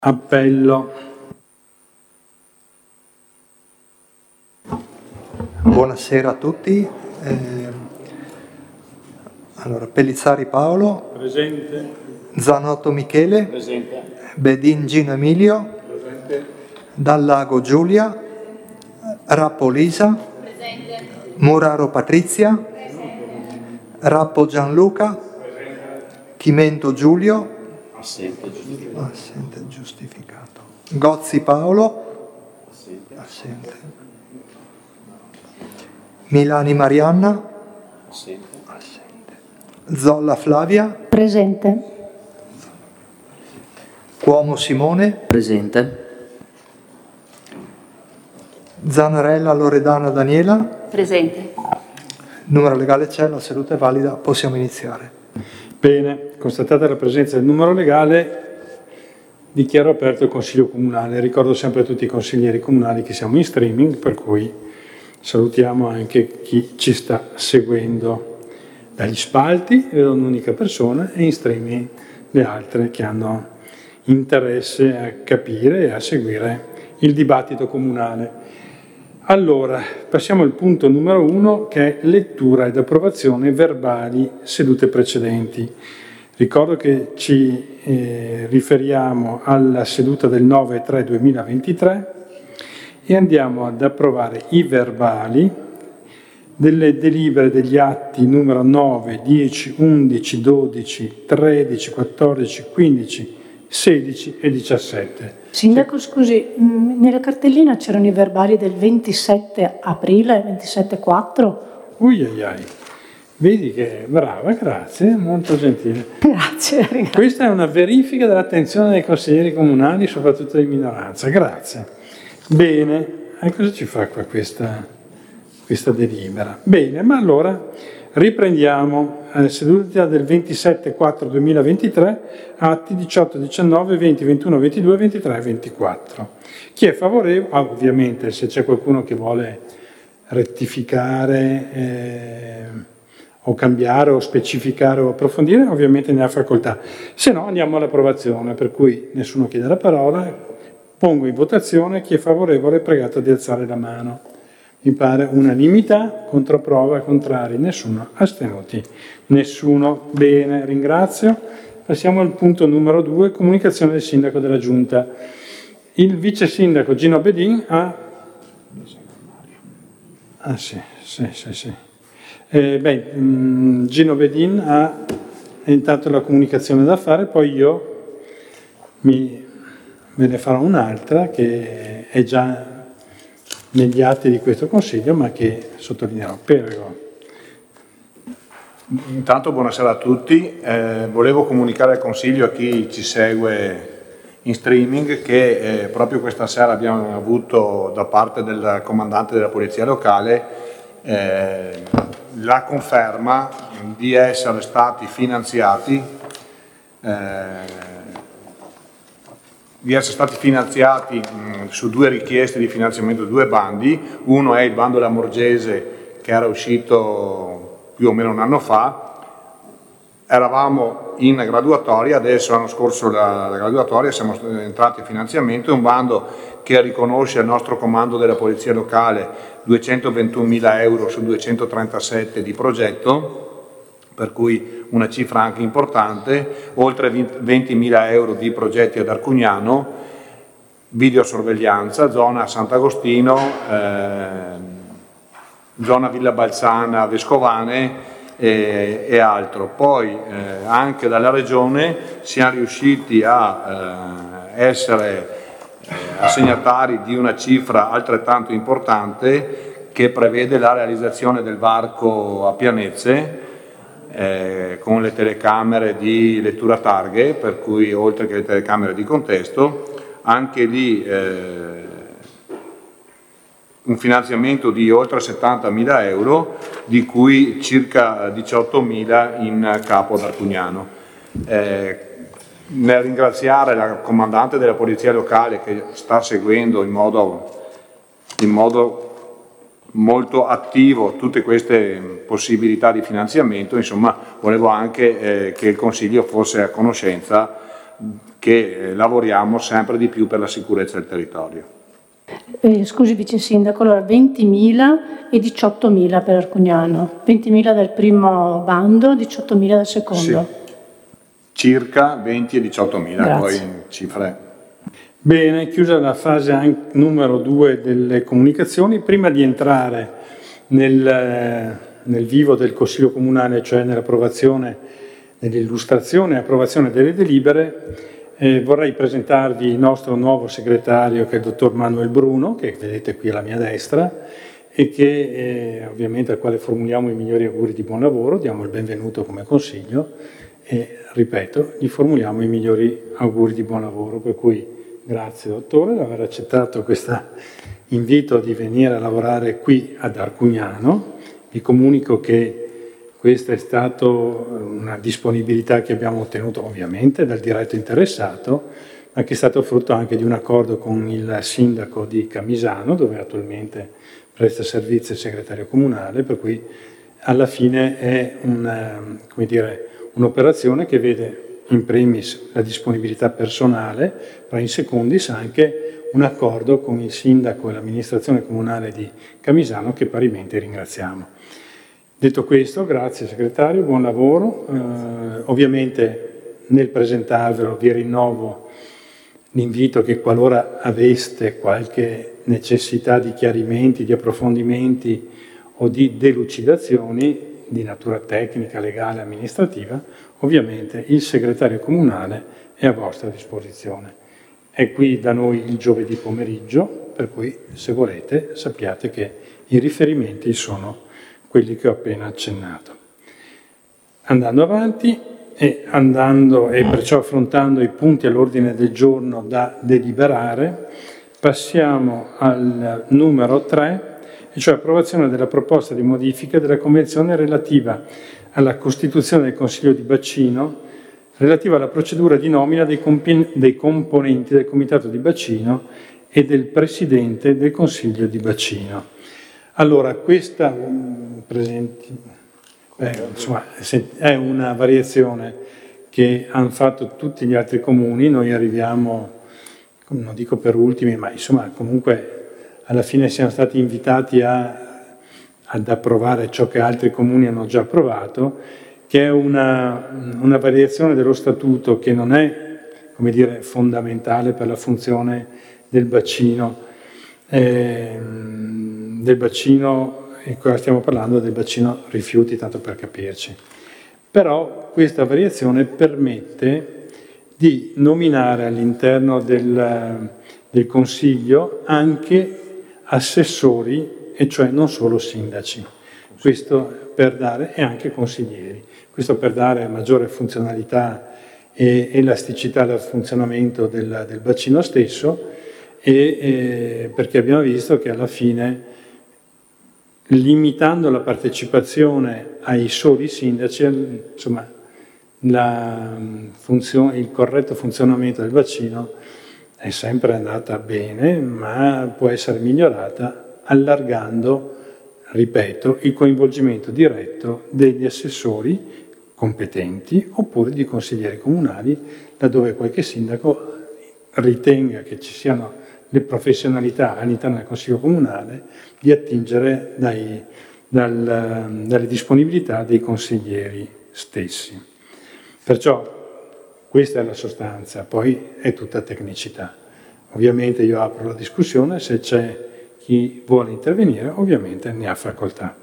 Appello. Buonasera a tutti. Allora, Pellizzari Paolo. Presente. Zanotto Michele. Presente. Bedin Gino Emilio. Presente. Dallago Giulia. Rappo Lisa. Presente. Muraro Patrizia. Presente. Rappo Gianluca. Presente. Chimento Giulio. Assente giustificato. Gozzi Paolo. Assente. Milani Marianna. Assente. Zolla Flavia. Presente. Cuomo Simone. Presente. Zanarella Loredana Daniela. Presente. Numero legale c'è, la seduta è valida, possiamo iniziare. Bene, constatata la presenza del numero legale, dichiaro aperto il Consiglio Comunale. Ricordo sempre a tutti i consiglieri comunali che siamo in streaming, per cui salutiamo anche chi ci sta seguendo dagli spalti, vedo un'unica persona, e in streaming le altre che hanno interesse a capire e a seguire il dibattito comunale. Allora, passiamo al punto numero 1, che è lettura ed approvazione verbali sedute precedenti. Ricordo che ci riferiamo alla seduta del 9/3/2023 e andiamo ad approvare i verbali delle delibere degli atti numero 9, 10, 11, 12, 13, 14, 15, 16 e 17. Sindaco, scusi, nella cartellina c'erano i verbali del 27 aprile, 27/4? Uiaiai, vedi che brava, grazie, molto gentile. Grazie. Questa è una verifica dell'attenzione dei consiglieri comunali, soprattutto di minoranza, grazie. Bene, e cosa ci fa qua questa delibera? Bene, ma allora riprendiamo seduta del 27/4/2023, atti 18, 19, 20, 21, 22, 23 e 24. Chi è favorevole? Ovviamente se c'è qualcuno che vuole rettificare o cambiare o specificare o approfondire, ovviamente ne ha facoltà. Se no andiamo all'approvazione, per cui nessuno chiede la parola, pongo in votazione, chi è favorevole è pregato di alzare la mano. Mi pare unanimità, controprova, contrari, nessuno, astenuti, nessuno. Bene, ringrazio. Passiamo al punto numero 2, comunicazione del sindaco della giunta. Il vice sindaco Gino Bedin ha... Gino Bedin ha intanto la comunicazione da fare, poi io ve ne farò un'altra che è già negli atti di questo Consiglio, ma che sottolineerò. Prego. Intanto buonasera a tutti, volevo comunicare al Consiglio, a chi ci segue in streaming, che proprio questa sera abbiamo avuto da parte del comandante della Polizia Locale la conferma di essere stati finanziati su due richieste di finanziamento, due bandi. Uno è il bando della Morgese, che era uscito più o meno un anno fa. Eravamo in graduatoria, adesso l'anno scorso la graduatoria, siamo entrati in finanziamento. È un bando che riconosce al nostro comando della Polizia Locale 221.000 euro su 237 di progetto, per cui una cifra anche importante, oltre 20.000 euro di progetti ad Arcugnano, videosorveglianza, zona Sant'Agostino, zona Villa Balzana, Vescovane e altro. Poi anche dalla Regione siamo riusciti a essere assegnatari di una cifra altrettanto importante, che prevede la realizzazione del varco a Pianezze, con le telecamere di lettura targhe, per cui oltre che le telecamere di contesto, anche lì un finanziamento di oltre 70.000 euro, di cui circa 18.000 in capo ad Arcugnano. Nel ringraziare la comandante della Polizia Locale, che sta seguendo in modo molto attivo tutte queste possibilità di finanziamento, insomma volevo anche che il Consiglio fosse a conoscenza che lavoriamo sempre di più per la sicurezza del territorio. Scusi Vice Sindaco, allora 20.000 e 18.000 per Arcugnano, 20.000 del primo bando, 18.000 del secondo. Sì. Circa 20 e 18.000, Grazie. poi in cifre. Bene, chiusa la fase numero 2 delle comunicazioni, prima di entrare nel vivo del Consiglio Comunale, cioè nell'approvazione, nell'illustrazione e approvazione delle delibere, vorrei presentarvi il nostro nuovo segretario, che è il dottor Manuel Bruno, che vedete qui alla mia destra, e che ovviamente al quale formuliamo i migliori auguri di buon lavoro, diamo il benvenuto come consiglio e, ripeto, gli formuliamo i migliori auguri di buon lavoro, per cui grazie dottore per aver accettato questo invito di venire a lavorare qui ad Arcugnano. Vi comunico che questa è stata una disponibilità che abbiamo ottenuto ovviamente dal diretto interessato, ma che è stato frutto anche di un accordo con il sindaco di Camisano, dove attualmente presta servizio il segretario comunale, per cui alla fine è un'operazione che vede in primis la disponibilità personale, ma in secondis anche un accordo con il sindaco e l'amministrazione comunale di Camisano, che parimenti ringraziamo. Detto questo, grazie segretario, buon lavoro. Ovviamente nel presentarvelo vi rinnovo l'invito che qualora aveste qualche necessità di chiarimenti, di approfondimenti o di delucidazioni di natura tecnica, legale, amministrativa, ovviamente il segretario comunale è a vostra disposizione. È qui da noi il giovedì pomeriggio, per cui se volete sappiate che i riferimenti sono quelli che ho appena accennato. Andando avanti e perciò affrontando i punti all'ordine del giorno da deliberare, passiamo al numero 3, e cioè approvazione della proposta di modifica della Convenzione relativa alla costituzione del Consiglio di Bacino, relativa alla procedura di nomina dei componenti del Comitato di Bacino e del Presidente del Consiglio di Bacino. Allora, questa è una variazione che hanno fatto tutti gli altri comuni, noi arriviamo, non dico per ultimi, ma insomma comunque alla fine siamo stati invitati ad approvare ciò che altri comuni hanno già approvato, che è una variazione dello statuto che non è, come dire, fondamentale per la funzione del bacino, e qua stiamo parlando del bacino rifiuti, tanto per capirci. Però questa variazione permette di nominare all'interno del Consiglio anche assessori, e cioè non solo sindaci, questo per dare, e anche consiglieri, questo per dare maggiore funzionalità e elasticità al funzionamento del bacino stesso, e perché abbiamo visto che alla fine, limitando la partecipazione ai soli sindaci, insomma, il corretto funzionamento del bacino è sempre andata bene, ma può essere migliorata allargando, ripeto, il coinvolgimento diretto degli assessori competenti oppure di consiglieri comunali, laddove qualche sindaco ritenga che ci siano le professionalità all'interno del Consiglio Comunale di attingere dalle disponibilità dei consiglieri stessi. Perciò questa è la sostanza, poi è tutta tecnicità. Ovviamente io apro la discussione, se c'è chi vuole intervenire, ovviamente ne ha facoltà.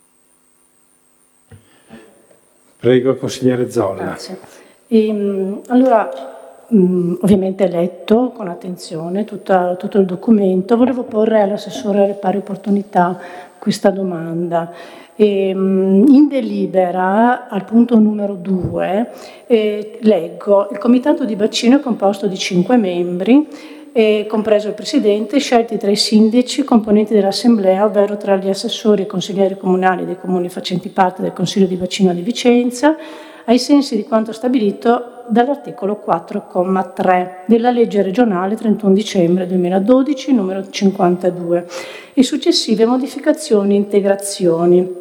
Prego, consigliere Zolla. Grazie. Allora, ovviamente letto con attenzione tutto il documento, volevo porre all'assessore alle pari opportunità questa domanda. In delibera, al punto numero 2, leggo: il comitato di bacino è composto di 5 membri, compreso il presidente, scelti tra i sindaci, componenti dell'assemblea, ovvero tra gli assessori e consiglieri comunali dei comuni facenti parte del Consiglio di Bacino di Vicenza, ai sensi di quanto stabilito dall'articolo 4,3 della legge regionale 31 dicembre 2012 numero 52 e successive modificazioni e integrazioni.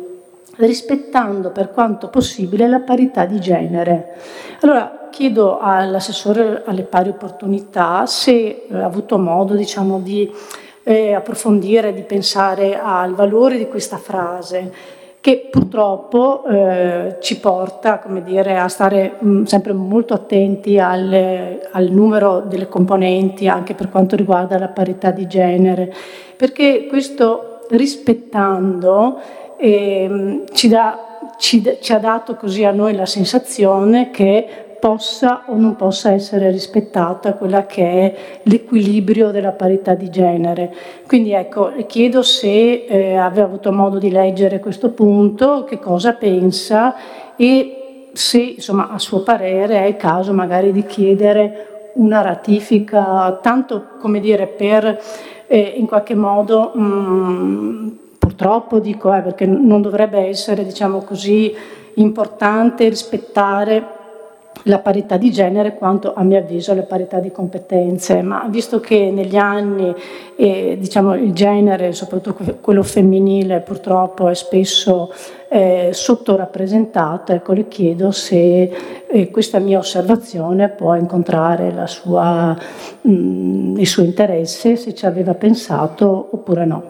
rispettando per quanto possibile la parità di genere. Allora chiedo all'assessore alle pari opportunità se ha avuto modo, diciamo, di approfondire, di pensare al valore di questa frase, che purtroppo ci porta, come dire, a stare sempre molto attenti al numero delle componenti, anche per quanto riguarda la parità di genere, perché questo rispettando ci ha dato così a noi la sensazione che possa o non possa essere rispettata quella che è l'equilibrio della parità di genere. Quindi ecco, le chiedo se aveva avuto modo di leggere questo punto, che cosa pensa e se, insomma, a suo parere è il caso magari di chiedere una ratifica, tanto, come dire, per in qualche modo purtroppo dico, perché non dovrebbe essere, diciamo così, importante rispettare la parità di genere quanto, a mio avviso, la parità di competenze, ma visto che negli anni diciamo, il genere, soprattutto quello femminile, purtroppo è spesso sottorappresentato, ecco, le chiedo se questa mia osservazione può incontrare il suo interesse, se ci aveva pensato oppure no.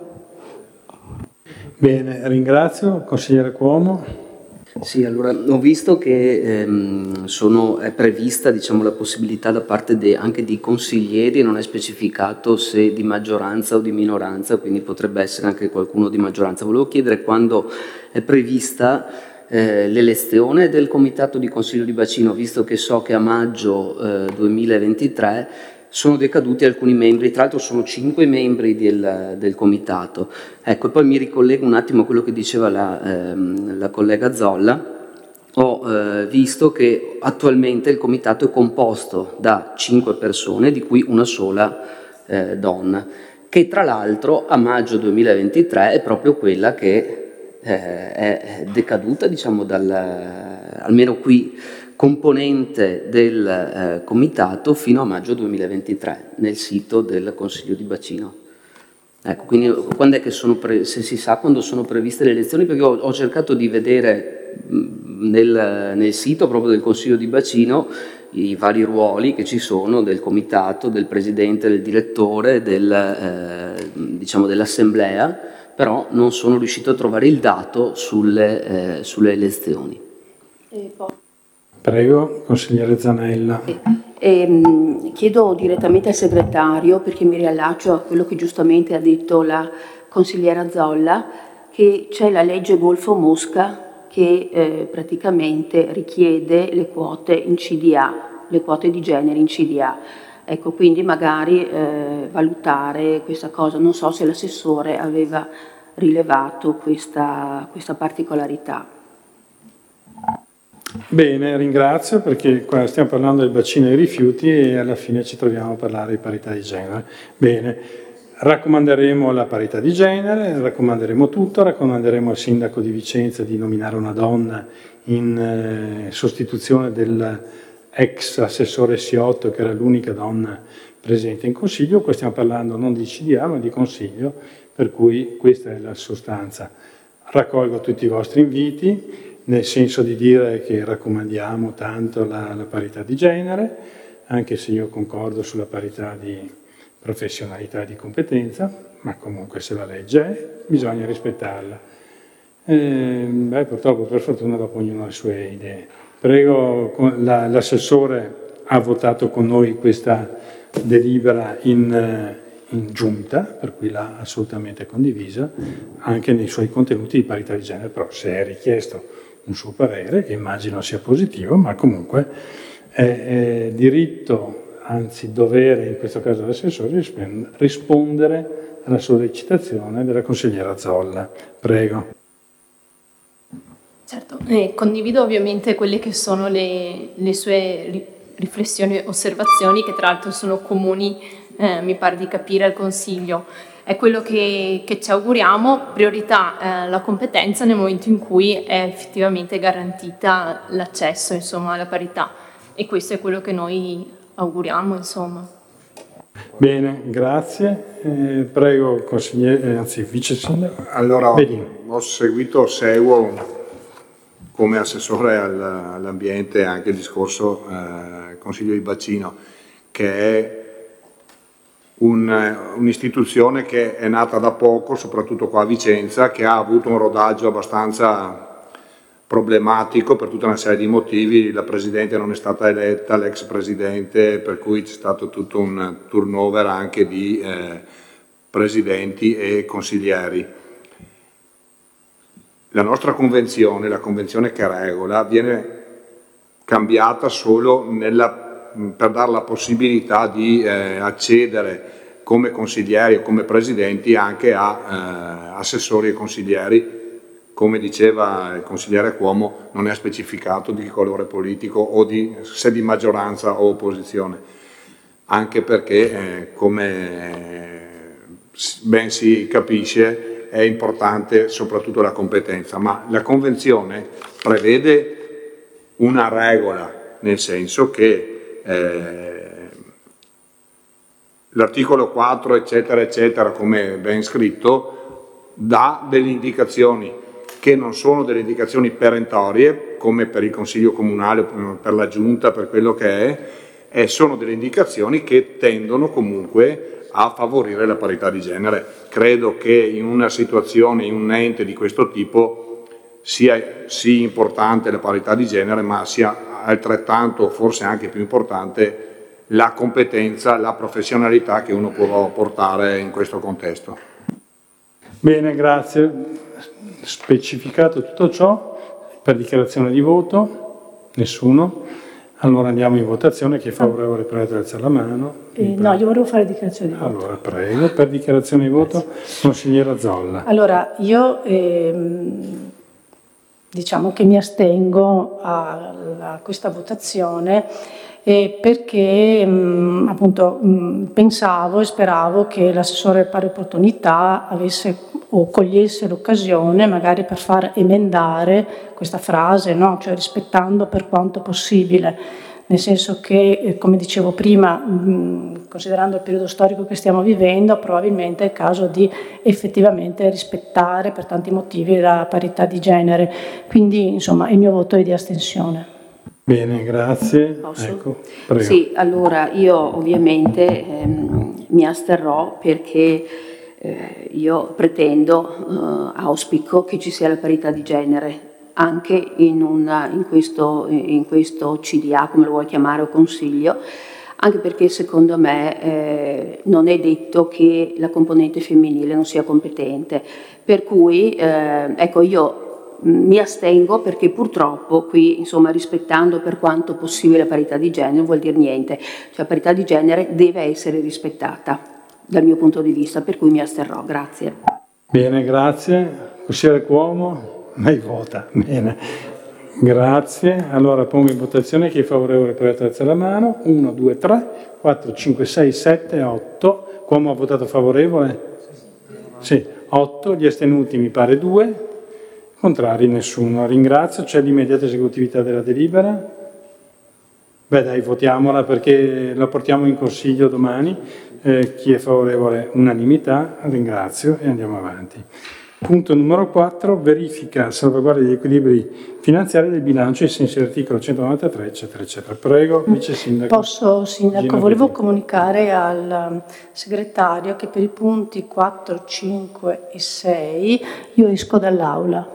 Bene, ringrazio. Consigliere Cuomo. Sì, allora ho visto che è prevista, diciamo, la possibilità da parte anche di consiglieri, non è specificato se di maggioranza o di minoranza, quindi potrebbe essere anche qualcuno di maggioranza. Volevo chiedere quando è prevista l'elezione del Comitato di Consiglio di Bacino, visto che so che a maggio 2023 sono decaduti alcuni membri, tra l'altro sono 5 membri del comitato. Ecco, e poi mi ricollego un attimo a quello che diceva la collega Zolla. Ho visto che attualmente il comitato è composto da 5 persone, di cui una sola donna, che tra l'altro a maggio 2023 è proprio quella che è decaduta, diciamo, almeno qui, componente del comitato fino a maggio 2023 nel sito del Consiglio di Bacino. Ecco, quindi quando è che se si sa quando sono previste le elezioni, perché ho cercato di vedere nel sito proprio del Consiglio di Bacino i vari ruoli che ci sono del comitato, del presidente, del direttore, diciamo dell'assemblea, però non sono riuscito a trovare il dato sulle elezioni. Prego, consigliere Zanella. Chiedo direttamente al segretario, perché mi riallaccio a quello che giustamente ha detto la consigliera Zolla, che c'è la legge Golfo-Mosca che praticamente richiede le quote in CDA, le quote di genere in CDA. Ecco, quindi magari valutare questa cosa. Non so se l'assessore aveva rilevato questa particolarità. Bene, ringrazio, perché qua stiamo parlando del bacino dei rifiuti e alla fine ci troviamo a parlare di parità di genere. Bene, raccomanderemo la parità di genere, raccomanderemo tutto, raccomanderemo al sindaco di Vicenza di nominare una donna in sostituzione dell'ex assessore Siotto, che era l'unica donna presente in consiglio. Qua stiamo parlando non di CDA ma di consiglio, per cui questa è la sostanza. Raccolgo tutti i vostri inviti, nel senso di dire che raccomandiamo tanto la parità di genere, anche se io concordo sulla parità di professionalità e di competenza, ma comunque se la legge è, bisogna rispettarla. Purtroppo, per fortuna, dopo ognuno ha le sue idee. Prego, l'assessore ha votato con noi questa delibera in giunta, per cui l'ha assolutamente condivisa, anche nei suoi contenuti di parità di genere, però se è richiesto un suo parere, che immagino sia positivo, ma comunque è diritto, anzi dovere in questo caso dell'assessore, rispondere alla sollecitazione della consigliera Zolla. Prego. Certo, condivido ovviamente quelle che sono le sue riflessioni e osservazioni, che tra l'altro sono comuni, mi pare di capire, al Consiglio. È quello che ci auguriamo, priorità la competenza nel momento in cui è effettivamente garantita l'accesso, insomma, alla parità, e questo è quello che noi auguriamo, insomma. Bene, grazie. Prego, consigliere, anzi vice sindaco. Allora, Bedin. seguo come assessore all'ambiente anche il discorso Consiglio di Bacino, che è un'istituzione che è nata da poco, soprattutto qua a Vicenza, che ha avuto un rodaggio abbastanza problematico per tutta una serie di motivi. La Presidente non è stata eletta, l'ex Presidente, per cui c'è stato tutto un turnover anche di Presidenti e consiglieri. La nostra convenzione, la convenzione che regola, viene cambiata solo per dare la possibilità di accedere come consiglieri o come presidenti anche a assessori e consiglieri. Come diceva il consigliere Cuomo, non è specificato di colore politico o se di maggioranza o opposizione, anche perché come ben si capisce è importante soprattutto la competenza, ma la convenzione prevede una regola, nel senso che l'articolo 4 eccetera eccetera, come ben scritto, dà delle indicazioni che non sono delle indicazioni perentorie come per il Consiglio Comunale, per la Giunta, per quello che è, sono delle indicazioni che tendono comunque a favorire la parità di genere. Credo che in una situazione, in un ente di questo tipo, sia sì importante la parità di genere, ma sia altrettanto, forse anche più importante, la competenza, la professionalità che uno può portare in questo contesto. Bene, grazie. Specificato tutto ciò, per dichiarazione di voto, nessuno. Allora andiamo in votazione. Chi è favorevole prego alzare la mano. No, io volevo fare dichiarazione di voto. Allora prego, per dichiarazione di voto, consigliera Zolla. Allora, io diciamo che mi astengo a questa votazione perché appunto pensavo e speravo che l'assessore pari opportunità avesse o cogliesse l'occasione magari per far emendare questa frase, no? Cioè rispettando per quanto possibile, nel senso che, come dicevo prima, considerando il periodo storico che stiamo vivendo, probabilmente è il caso di effettivamente rispettare per tanti motivi la parità di genere. Quindi, insomma, il mio voto è di astensione. Bene, grazie. Posso? Ecco, prego. Sì, allora io ovviamente mi asterrò perché io pretendo, auspico che ci sia la parità di genere anche in questo CDA, come lo vuoi chiamare, o consiglio, anche perché secondo me non è detto che la componente femminile non sia competente. Per cui ecco, io mi astengo perché purtroppo qui, insomma, rispettando per quanto possibile la parità di genere non vuol dire niente, cioè la parità di genere deve essere rispettata dal mio punto di vista, per cui mi asterrò. Grazie. Bene, grazie. Consigliere Cuomo, lei vota. Bene, grazie. Allora pongo in votazione chi è favorevole per alzare la mano. 1, 2, 3, 4, 5, 6, 7, 8. Cuomo ha votato favorevole? Sì, 8. Gli astenuti mi pare 2. Contrari nessuno. Ringrazio. C'è l'immediata esecutività della delibera? Beh dai, votiamola perché la portiamo in consiglio domani. Chi è favorevole? Unanimità. Ringrazio e andiamo avanti. Punto numero 4. Verifica salvaguardia degli equilibri finanziari del bilancio ai sensi dell'articolo 193, eccetera, eccetera. Prego, Vice Sindaco. Posso, Sindaco? Volevo comunicare al segretario che per i punti 4, 5 e 6 io esco dall'aula.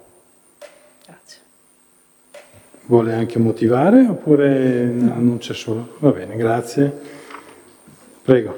Vuole anche motivare oppure annuncia solo? Va bene, grazie. Prego.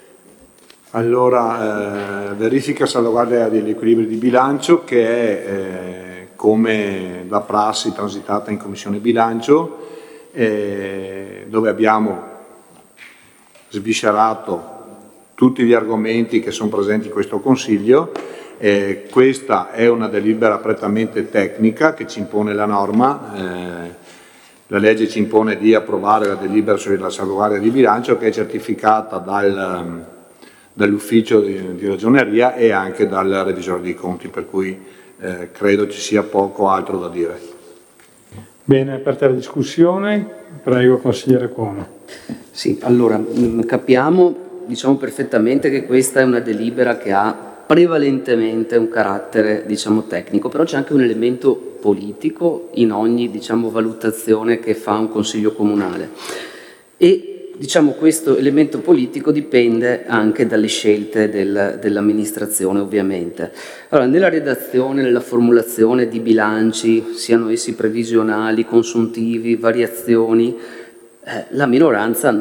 Allora, verifica salvaguardia degli equilibri di bilancio che è come da prassi transitata in Commissione Bilancio, dove abbiamo sviscerato tutti gli argomenti che sono presenti in questo Consiglio. Questa è una delibera prettamente tecnica che ci impone la norma, la legge ci impone di approvare la delibera sulla salvaguardia di bilancio che è certificata dall'ufficio di ragioneria e anche dal revisore dei conti, per cui credo ci sia poco altro da dire. Bene, aperta la discussione, prego consigliere Cuomo. Sì, allora capiamo diciamo perfettamente che questa è una delibera che ha prevalentemente un carattere, diciamo, tecnico, però c'è anche un elemento politico in ogni, diciamo, valutazione che fa un consiglio comunale. E, diciamo, questo elemento politico dipende anche dalle scelte dell'amministrazione, ovviamente. Allora, nella redazione, nella formulazione di bilanci, siano essi previsionali, consuntivi, variazioni, la minoranza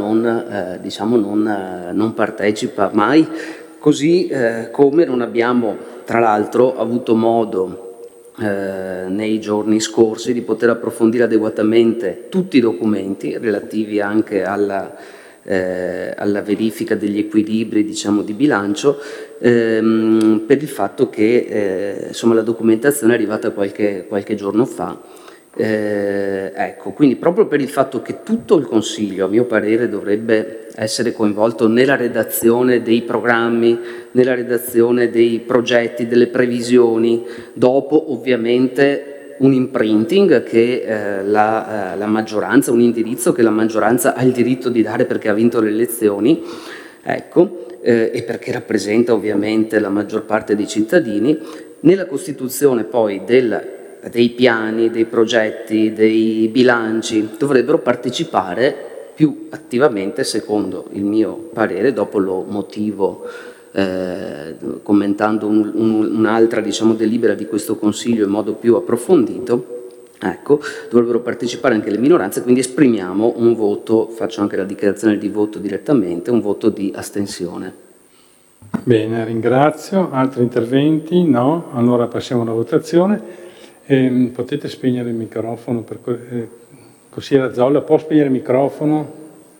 non partecipa mai, così come non abbiamo, tra l'altro, avuto modo nei giorni scorsi di poter approfondire adeguatamente tutti i documenti relativi anche alla verifica degli equilibri, diciamo, di bilancio, per il fatto che insomma, la documentazione è arrivata qualche giorno fa. Ecco, quindi proprio per il fatto che tutto il Consiglio, a mio parere, dovrebbe essere coinvolto nella redazione dei programmi, nella redazione dei progetti, delle previsioni, dopo ovviamente un imprinting che la maggioranza, un indirizzo che la maggioranza ha il diritto di dare perché ha vinto le elezioni, ecco, e perché rappresenta ovviamente la maggior parte dei cittadini, nella costituzione poi dei piani, dei progetti, dei bilanci, dovrebbero partecipare più attivamente, secondo il mio parere, dopo lo motivo commentando un'altra, diciamo, delibera di questo Consiglio in modo più approfondito. Ecco, dovrebbero partecipare anche le minoranze, quindi esprimiamo un voto, faccio anche la dichiarazione di voto direttamente, un voto di astensione. Bene, ringrazio. Altri interventi? No? Allora passiamo alla votazione. Potete spegnere il microfono, consigliere Zolla, può spegnere il microfono?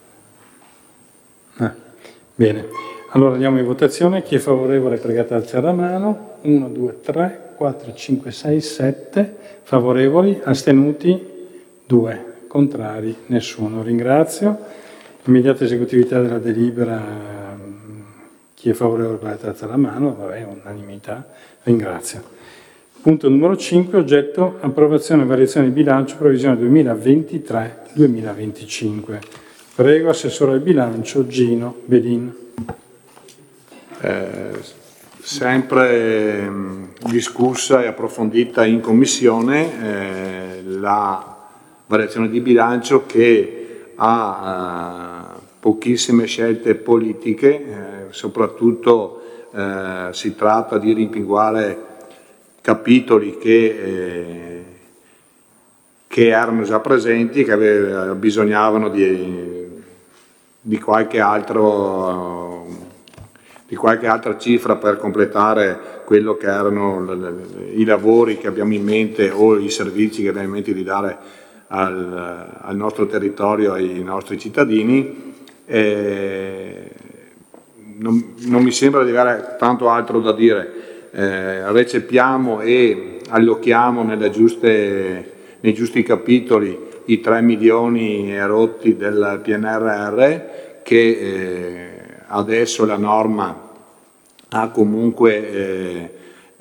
Bene, allora andiamo in votazione. Chi è favorevole è pregato ad alzare la mano. 1, 2, 3, 4, 5, 6, 7 favorevoli, astenuti 2, contrari nessuno. Ringrazio. Immediata esecutività della delibera. Chi è favorevole è pregato ad alzare la mano. Vabbè, unanimità. Ringrazio. Punto numero 5, oggetto approvazione e variazione di bilancio previsione 2023-2025. Prego, Assessore al bilancio Gino Bedin. Sempre discussa e approfondita in Commissione la variazione di bilancio che ha pochissime scelte politiche, soprattutto si tratta di rimpinguare capitoli che erano già presenti, che bisognavano di qualche altra cifra per completare quello che erano i lavori che abbiamo in mente o i servizi che abbiamo in mente di dare al nostro territorio, ai nostri cittadini. Non mi sembra di avere tanto altro da dire. Recepiamo e allochiamo nei giusti capitoli i 3 milioni erotti del PNRR che adesso la norma ha comunque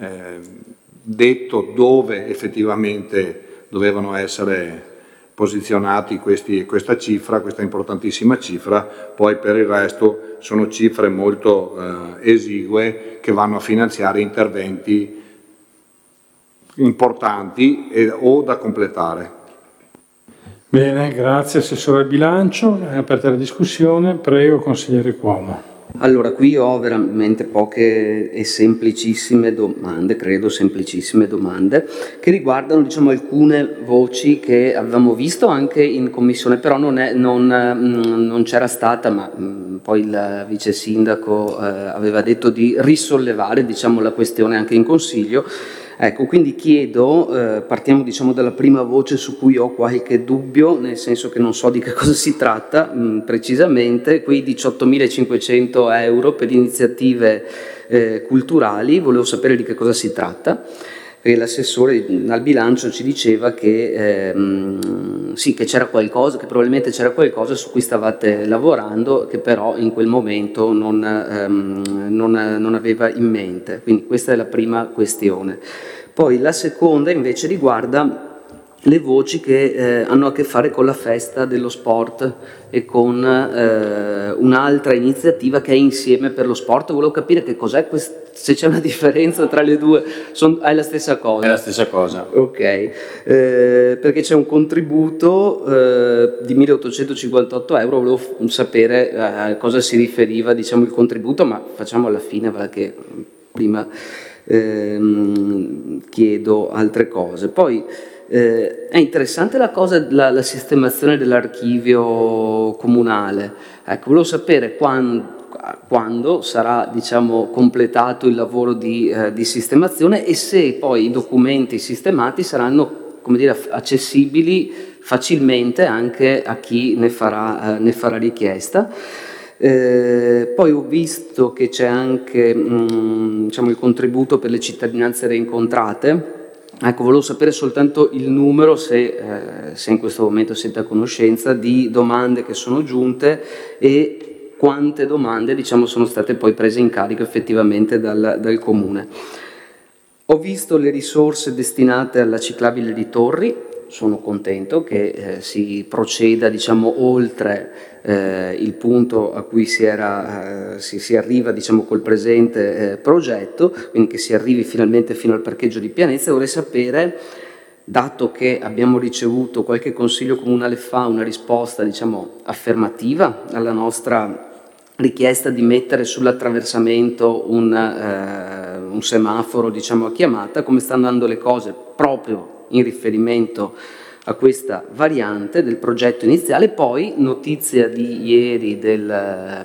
detto dove effettivamente dovevano essere posizionati questa cifra, questa importantissima cifra. Poi per il resto sono cifre molto esigue che vanno a finanziare interventi importanti o da completare. Bene, grazie Assessore al bilancio. È aperta la discussione. Prego, Consigliere Cuomo. Allora, qui ho veramente poche e semplicissime domande, credo semplicissime domande, che riguardano, diciamo, alcune voci che avevamo visto anche in Commissione, però non c'era stata, ma poi il Vice Sindaco aveva detto di risollevare, diciamo, la questione anche in Consiglio. Ecco, quindi chiedo, partiamo, diciamo, dalla prima voce su cui ho qualche dubbio, nel senso che non so di che cosa si tratta precisamente, quei 18.500 euro per iniziative culturali, volevo sapere di che cosa si tratta, perché l'assessore al bilancio ci diceva che sì, che c'era qualcosa, che probabilmente c'era qualcosa su cui stavate lavorando, che però in quel momento non aveva in mente. Quindi questa è la prima questione. Poi la seconda invece riguarda le voci che hanno a che fare con la festa dello sport e con un'altra iniziativa che è Insieme per lo Sport. Volevo capire che cos'è se c'è una differenza tra le due. È la stessa cosa? È la stessa cosa. Ok, perché c'è un contributo di 1.858 euro, volevo sapere a cosa si riferiva, diciamo, il contributo, ma facciamo alla fine, perché prima chiedo altre cose. Poi è interessante la sistemazione dell'archivio comunale. Ecco, volevo sapere quando sarà, diciamo, completato il lavoro di sistemazione e se poi i documenti sistemati saranno, come dire, accessibili facilmente anche a chi ne farà richiesta. Poi ho visto che c'è anche diciamo, il contributo per le cittadinanze reincontrate. Ecco, volevo sapere soltanto il numero, se in questo momento siete a conoscenza di domande che sono giunte e quante domande, diciamo, sono state poi prese in carico effettivamente dal Comune. Ho visto le risorse destinate alla ciclabile di Torri, sono contento che si proceda, diciamo, oltre il punto a cui si arriva, diciamo, col presente progetto, quindi che si arrivi finalmente fino al parcheggio di Pianezza. Vorrei sapere, dato che abbiamo ricevuto qualche consiglio comunale fa una risposta, diciamo, affermativa alla nostra richiesta di mettere sull'attraversamento un semaforo, diciamo, a chiamata, come stanno andando le cose proprio in riferimento a questa variante del progetto iniziale. Poi notizia di ieri del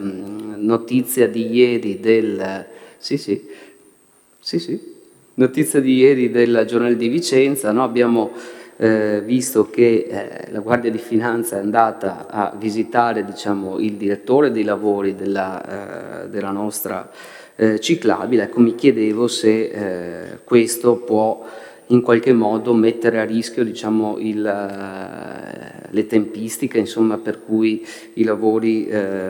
Giornale di Vicenza, no? Abbiamo visto che la Guardia di Finanza è andata a visitare, diciamo, il direttore dei lavori della nostra ciclabile. Ecco, mi chiedevo se questo può in qualche modo mettere a rischio, diciamo, le tempistiche, insomma, per cui i lavori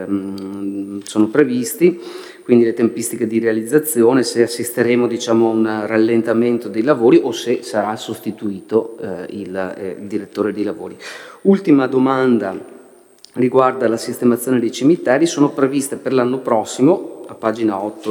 sono previsti, quindi le tempistiche di realizzazione, se assisteremo, diciamo, a un rallentamento dei lavori o se sarà sostituito il direttore dei lavori. Ultima domanda riguarda la sistemazione dei cimiteri. Sono previste per l'anno prossimo, a pagina 8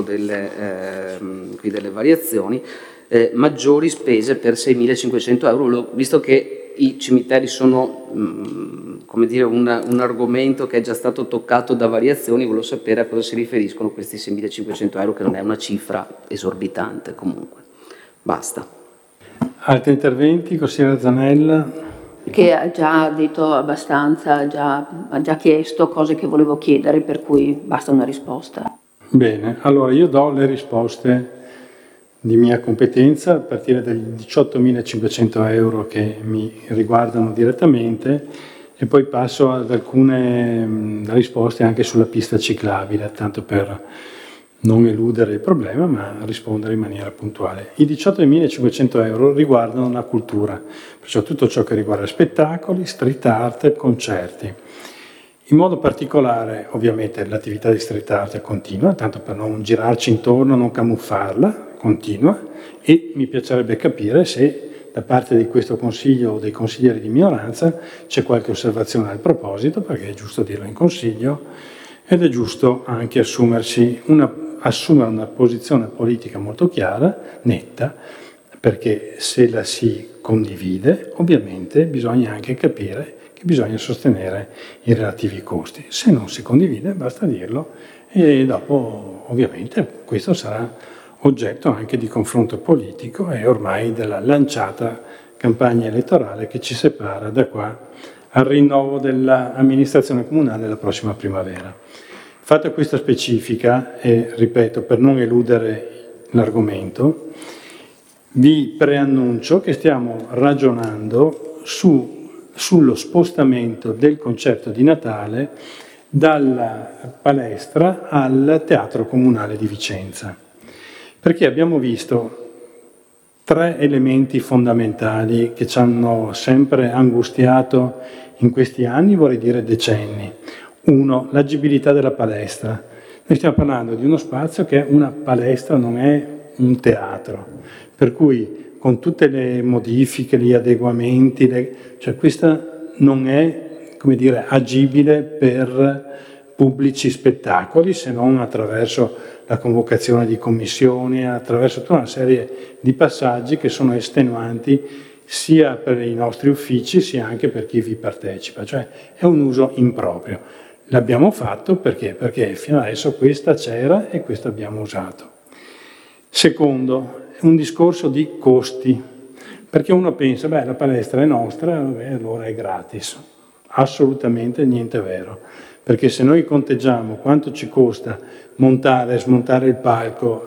delle variazioni, maggiori spese per 6.500 euro, visto che i cimiteri sono, come dire, un argomento che è già stato toccato da variazioni. Volevo sapere a cosa si riferiscono questi 6.500 euro, che non è una cifra esorbitante comunque. Basta. Altri interventi, consigliera Zanella? Che ha già detto abbastanza, ha già chiesto cose che volevo chiedere, per cui basta una risposta. Bene, allora io do le risposte di mia competenza a partire dagli 18.500 euro che mi riguardano direttamente e poi passo ad alcune risposte anche sulla pista ciclabile, tanto per non eludere il problema ma rispondere in maniera puntuale. I 18.500 euro riguardano la cultura, perciò tutto ciò che riguarda spettacoli, street art, concerti. In modo particolare, ovviamente, l'attività di street art continua, tanto per non girarci intorno, non camuffarla, continua, e mi piacerebbe capire se da parte di questo Consiglio o dei consiglieri di minoranza c'è qualche osservazione al proposito, perché è giusto dirlo in Consiglio ed è giusto anche assumere una posizione politica molto chiara, netta, perché se la si condivide, ovviamente bisogna anche capire che bisogna sostenere i relativi costi. Se non si condivide, basta dirlo e dopo, ovviamente, questo sarà oggetto anche di confronto politico e ormai della lanciata campagna elettorale che ci separa da qua al rinnovo dell'amministrazione comunale la prossima primavera. Fatta questa specifica, e ripeto, per non eludere l'argomento, vi preannuncio che stiamo ragionando sullo spostamento del concerto di Natale dalla palestra al Teatro Comunale di Vicenza, perché abbiamo visto 3 elementi fondamentali che ci hanno sempre angustiato in questi anni, vorrei dire decenni. 1, l'agibilità della palestra. Noi stiamo parlando di uno spazio che è una palestra, non è un teatro, per cui con tutte le modifiche, gli adeguamenti, cioè questa non è, come dire, agibile per pubblici spettacoli, se non attraverso la convocazione di commissioni, attraverso tutta una serie di passaggi che sono estenuanti sia per i nostri uffici sia anche per chi vi partecipa, cioè è un uso improprio. L'abbiamo fatto perché fino adesso questa c'era e questo abbiamo usato. Secondo, un discorso di costi, perché uno pensa, beh, la palestra è nostra, allora è gratis. Assolutamente niente vero, perché se noi conteggiamo quanto ci costa montare e smontare il palco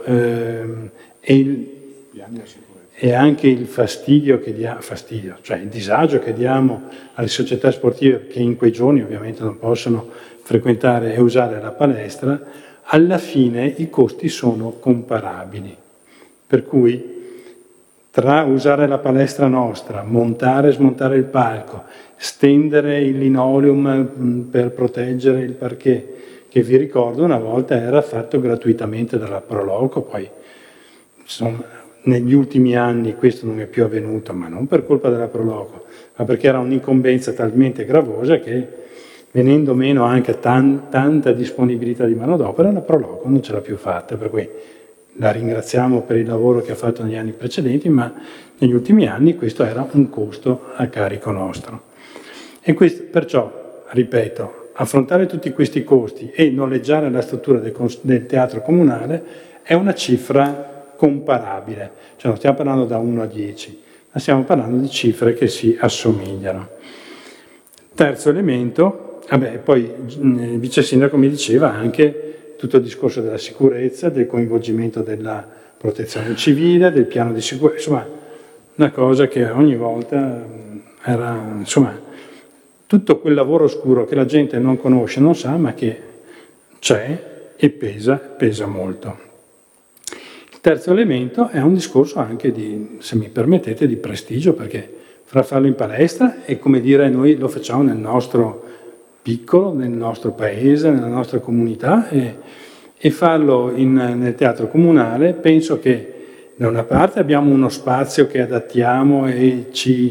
e anche il fastidio che diamo, cioè il disagio che diamo alle società sportive che in quei giorni ovviamente non possono frequentare e usare la palestra, alla fine i costi sono comparabili. Per cui tra usare la palestra nostra, montare e smontare il palco, stendere il linoleum per proteggere il parquet, che vi ricordo una volta era fatto gratuitamente dalla Proloco, poi insomma, negli ultimi anni questo non è più avvenuto, ma non per colpa della Proloco, ma perché era un'incombenza talmente gravosa che venendo meno anche tanta disponibilità di manodopera, la Proloco non ce l'ha più fatta, per cui la ringraziamo per il lavoro che ha fatto negli anni precedenti, ma negli ultimi anni questo era un costo a carico nostro. E questo, perciò, ripeto, affrontare tutti questi costi e noleggiare la struttura del teatro comunale è una cifra comparabile, cioè non stiamo parlando da 1 a 10, ma stiamo parlando di cifre che si assomigliano. Terzo elemento, poi il vice sindaco mi diceva anche tutto il discorso della sicurezza, del coinvolgimento della protezione civile, del piano di sicurezza, insomma una cosa che ogni volta era, insomma, tutto quel lavoro oscuro che la gente non conosce, non sa, ma che c'è e pesa molto. Il terzo elemento è un discorso anche di, se mi permettete, di prestigio, perché fra farlo in palestra e, come dire, noi lo facciamo nel nostro piccolo, nel nostro paese, nella nostra comunità e farlo nel teatro comunale, penso che da una parte abbiamo uno spazio che adattiamo e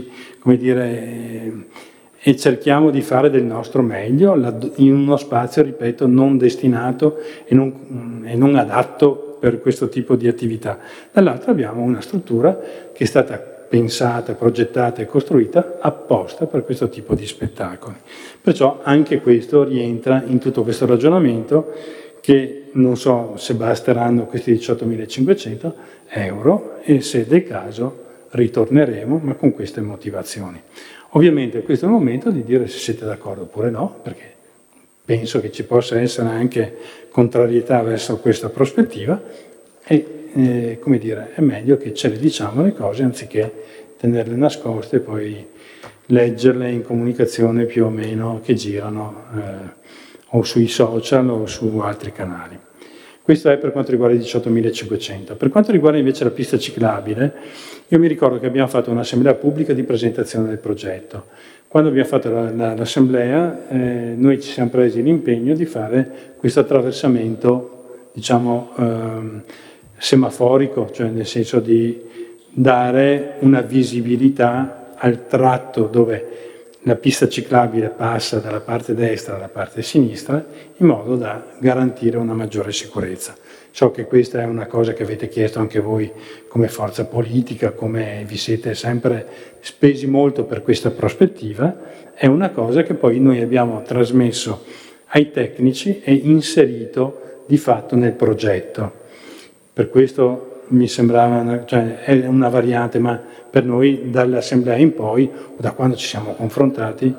e cerchiamo di fare del nostro meglio in uno spazio, ripeto, non destinato e non adatto per questo tipo di attività. Dall'altro abbiamo una struttura che è stata pensata, progettata e costruita apposta per questo tipo di spettacoli. Perciò anche questo rientra in tutto questo ragionamento che non so se basteranno questi 18.500 euro e se del caso ritorneremo, ma con queste motivazioni. Ovviamente questo è il momento di dire se siete d'accordo oppure no, perché penso che ci possa essere anche contrarietà verso questa prospettiva e, come dire, è meglio che ce le diciamo le cose anziché tenerle nascoste e poi leggerle in comunicazione più o meno che girano o sui social o su altri canali. Questo è per quanto riguarda i 18.500. Per quanto riguarda invece la pista ciclabile, io mi ricordo che abbiamo fatto un'assemblea pubblica di presentazione del progetto. Quando abbiamo fatto l'assemblea, noi ci siamo presi l'impegno di fare questo attraversamento, diciamo, semaforico, cioè nel senso di dare una visibilità al tratto dove la pista ciclabile passa dalla parte destra alla parte sinistra in modo da garantire una maggiore sicurezza. So che questa è una cosa che avete chiesto anche voi come forza politica, come vi siete sempre spesi molto per questa prospettiva, è una cosa che poi noi abbiamo trasmesso ai tecnici e inserito di fatto nel progetto. Per questo mi sembrava, cioè è una variante, ma per noi dall'assemblea in poi, o da quando ci siamo confrontati,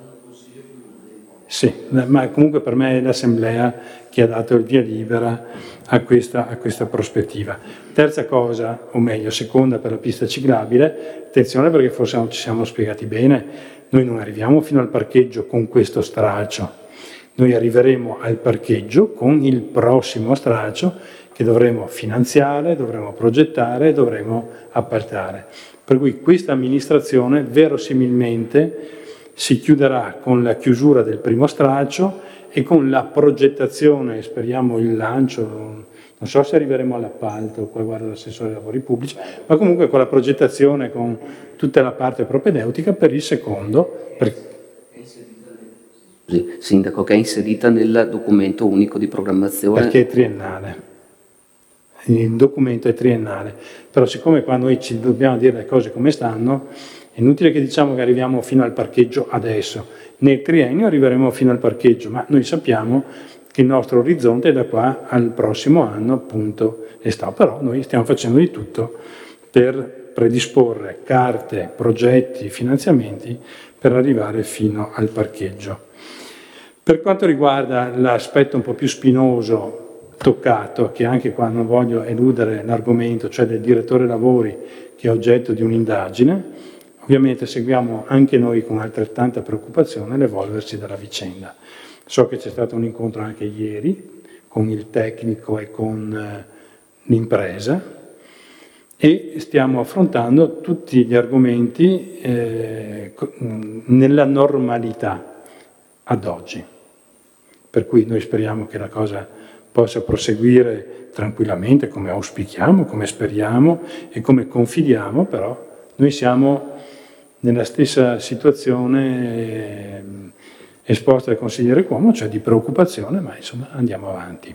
sì, ma comunque per me è l'assemblea che ha dato il via libera a questa prospettiva. Terza cosa, o meglio, seconda per la pista ciclabile, attenzione perché forse non ci siamo spiegati bene, noi non arriviamo fino al parcheggio con questo stralcio, noi arriveremo al parcheggio con il prossimo stralcio che dovremo finanziare, dovremo progettare, dovremo appaltare. Per cui questa amministrazione verosimilmente si chiuderà con la chiusura del primo stralcio e con la progettazione, speriamo il lancio Non so se arriveremo all'appalto, poi guarda l'assessore ai lavori pubblici, ma comunque con la progettazione, con tutta la parte propedeutica per il secondo. Sindaco, che è inserita nel documento unico di programmazione. Perché è triennale. Il documento è triennale, però siccome qua noi ci dobbiamo dire le cose come stanno, è inutile che diciamo che arriviamo fino al parcheggio adesso. Nel triennio arriveremo fino al parcheggio, ma noi sappiamo che il nostro orizzonte è da qua al prossimo anno, appunto, però noi stiamo facendo di tutto per predisporre carte, progetti, finanziamenti per arrivare fino al parcheggio. Per quanto riguarda l'aspetto un po' più spinoso toccato, che anche qua non voglio eludere l'argomento, cioè del direttore lavori che è oggetto di un'indagine, ovviamente seguiamo anche noi con altrettanta preoccupazione l'evolversi della vicenda. So che c'è stato un incontro anche ieri con il tecnico e con l'impresa e stiamo affrontando tutti gli argomenti nella normalità ad oggi. Per cui noi speriamo che la cosa possa proseguire tranquillamente come auspichiamo, come speriamo e come confidiamo, però noi siamo nella stessa situazione esposta dal consigliere Cuomo, cioè di preoccupazione, ma insomma andiamo avanti.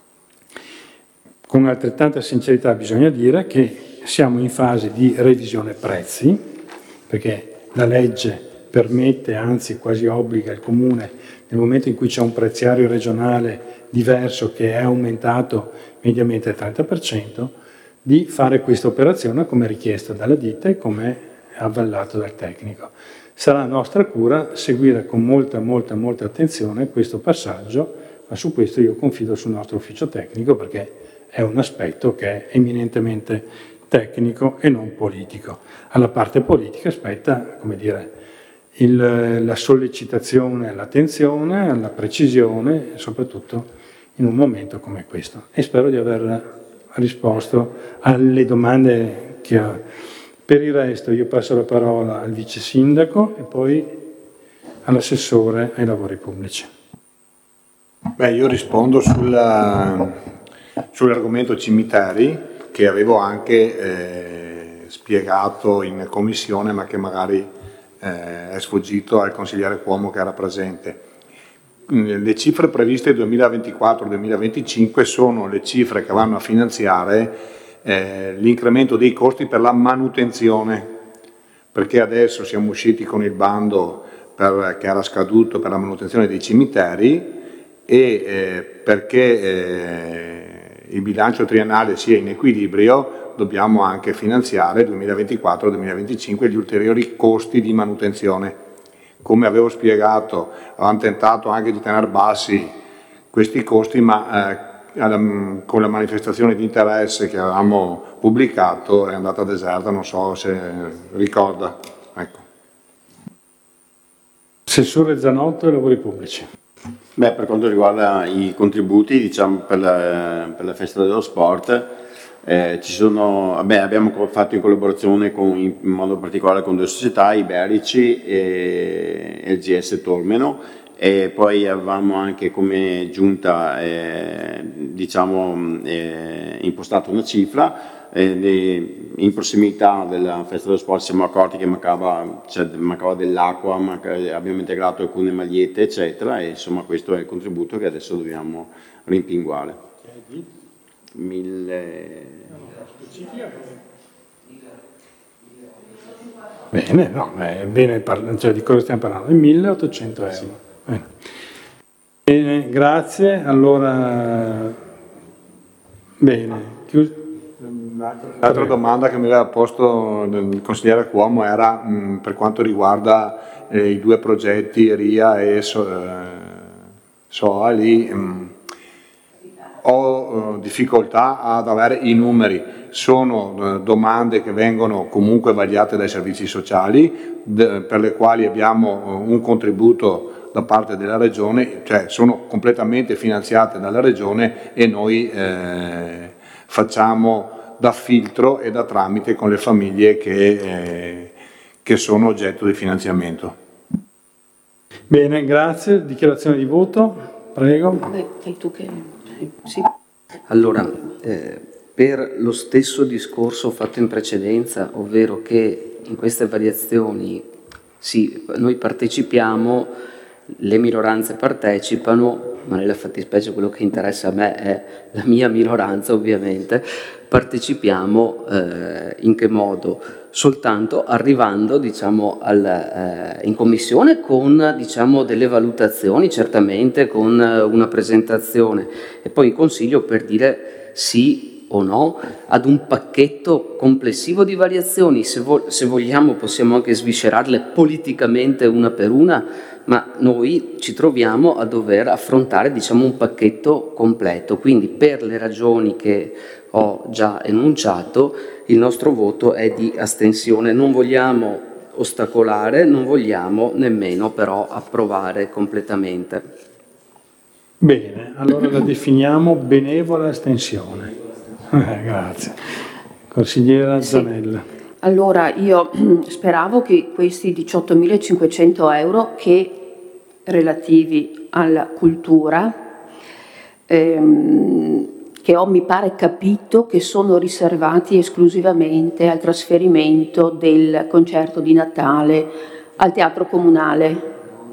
Con altrettanta sincerità bisogna dire che siamo in fase di revisione prezzi, perché la legge permette, anzi quasi obbliga il Comune, nel momento in cui c'è un prezziario regionale diverso che è aumentato mediamente al 30%, di fare questa operazione come richiesta dalla ditta e come avvallato dal tecnico. Sarà nostra cura seguire con molta attenzione questo passaggio, ma su questo io confido sul nostro ufficio tecnico perché è un aspetto che è eminentemente tecnico e non politico. Alla parte politica spetta, come dire, la sollecitazione, l'attenzione, la precisione, soprattutto in un momento come questo. E spero di aver risposto alle domande che ho. Per il resto io passo la parola al vice sindaco e poi all'assessore ai lavori pubblici. Beh, io rispondo sull'argomento cimiteri che avevo anche spiegato in commissione ma che magari è sfuggito al consigliere Cuomo che era presente. Le cifre previste 2024-2025 sono le cifre che vanno a finanziare l'incremento dei costi per la manutenzione, perché adesso siamo usciti con il bando che era scaduto per la manutenzione dei cimiteri e perché il bilancio triennale sia in equilibrio dobbiamo anche finanziare 2024-2025 gli ulteriori costi di manutenzione. Come avevo spiegato, avevamo tentato anche di tenere bassi questi costi, ma con la manifestazione di interesse che avevamo pubblicato è andata deserta, non so se ricorda. Ecco. Assessore Zanotto e lavori pubblici. Beh, per quanto riguarda i contributi, diciamo per la festa dello sport, abbiamo fatto in collaborazione in modo particolare con due società, Iberici e LGS Tormeno, e poi avevamo anche come giunta impostato una cifra. In prossimità della festa dello sport siamo accorti che mancava dell'acqua, abbiamo integrato alcune magliette eccetera e insomma questo è il contributo che adesso dobbiamo rimpinguare. 1000. Bene, no, è bene cioè di cosa stiamo parlando? Di 1.800 euro. Sì. Bene, grazie. Allora, bene, chiuso. L'altra domanda che mi aveva posto il consigliere Cuomo era per quanto riguarda i due progetti RIA e SOA, lì ho difficoltà ad avere i numeri. Sono domande che vengono comunque vagliate dai servizi sociali, per le quali abbiamo un contributo da parte della Regione, cioè sono completamente finanziate dalla Regione e noi facciamo da filtro e da tramite con le famiglie che sono oggetto di finanziamento. Bene, grazie. Dichiarazione di voto, prego. Fai tu che... Sì. Allora, per lo stesso discorso fatto in precedenza, ovvero che in queste variazioni noi partecipiamo, le minoranze partecipano, ma nella fattispecie quello che interessa a me è la mia minoranza, ovviamente, partecipiamo in che modo? Soltanto arrivando, diciamo, in commissione con, diciamo, delle valutazioni, certamente con una presentazione, e poi in consiglio per dire sì o no ad un pacchetto complessivo di variazioni. Se vogliamo possiamo anche sviscerarle politicamente una per una, ma noi ci troviamo a dover affrontare, diciamo, un pacchetto completo. Quindi, per le ragioni che ho già enunciato, il nostro voto è di astensione. Non vogliamo ostacolare, non vogliamo nemmeno però approvare completamente. Bene, allora la definiamo benevola astensione. Grazie. Consigliera Zanella. Sì. Allora, io speravo che questi 18.500 euro che relativi alla cultura, che ho, mi pare, capito che sono riservati esclusivamente al trasferimento del concerto di Natale al Teatro Comunale.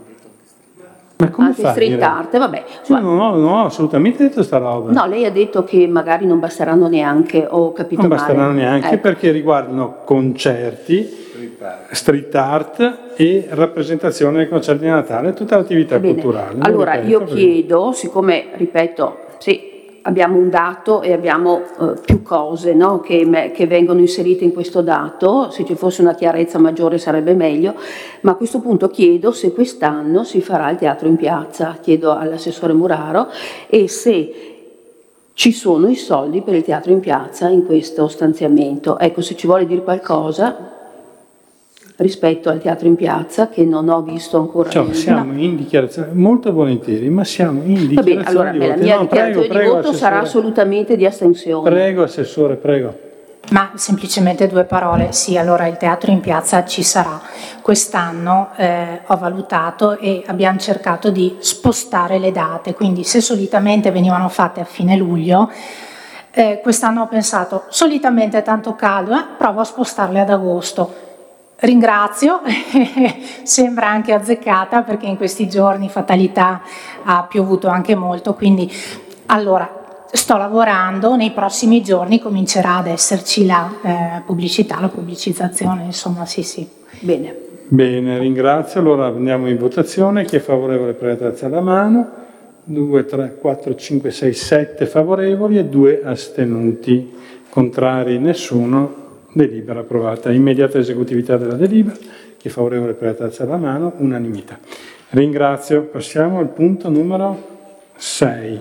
Ma come anche fa street art, vabbè. Non ho assolutamente detto sta roba. No, lei ha detto che magari non basteranno neanche, ho capito non male. Non basteranno neanche, ecco, perché riguardano concerti, street art e rappresentazione del concerto di Natale, tutta l'attività culturale. Allora io chiedo, siccome, ripeto, sì, abbiamo un dato e abbiamo più cose, no, che vengono inserite in questo dato, se ci fosse una chiarezza maggiore sarebbe meglio, ma a questo punto chiedo se quest'anno si farà il teatro in piazza, chiedo all'assessore Muraro, e se ci sono i soldi per il teatro in piazza in questo stanziamento. Ecco, se ci vuole dire qualcosa rispetto al teatro in piazza, che non ho visto ancora. Cioè, siamo in dichiarazione, molto volentieri, ma siamo in dichiarazione. Va bene, allora, di voto. La mia dichiarazione di voto assessore. Sarà assolutamente di astensione. Prego, assessore, prego. Ma semplicemente 2 parole. Sì, allora il teatro in piazza ci sarà. Quest'anno ho valutato e abbiamo cercato di spostare le date, quindi se solitamente venivano fatte a fine luglio, quest'anno ho pensato, solitamente è tanto caldo, provo a spostarle ad agosto. Ringrazio, sembra anche azzeccata perché in questi giorni, fatalità, ha piovuto anche molto, quindi allora sto lavorando, nei prossimi giorni comincerà ad esserci la pubblicità, la pubblicizzazione, insomma, sì. Bene. Bene, ringrazio. Allora andiamo in votazione. Chi è favorevole prega alza la mano. 2, 3, 4, 5, 6, 7 favorevoli e 2 astenuti. Contrari nessuno. Delibera approvata. Immediata esecutività della delibera. Chi è favorevole prega alza la mano. Unanimità. Ringrazio. Passiamo al punto numero 6.